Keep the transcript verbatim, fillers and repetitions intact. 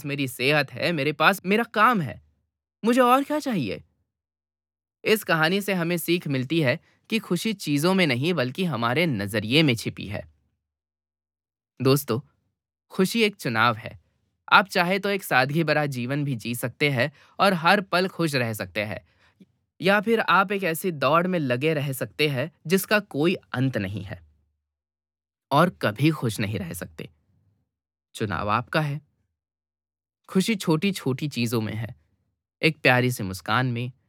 मेरी सेहत है, मेरे पास मेरा काम है। मुझे और क्या चाहिए? इस कहानी से हमें सीख मिलती है कि खुशी चीज़ों में नहीं बल्कि हमारे नज़रिए में छिपी है। दोस्तों, खुशी एक चुनाव है। आप चाहे तो एक सादगी भरा जीवन भी जी सकते हैं और हर पल खुश रह सकते हैं। या फिर आप एक ऐसी दौड़ में लगे रह सकते हैं जिसका कोई अंत नहीं है और कभी खुश नहीं रह सकते। चुनाव आपका है। खुशी छोटी-छोटी चीज़ों में है। एक प्यारी सी मुस्कान में,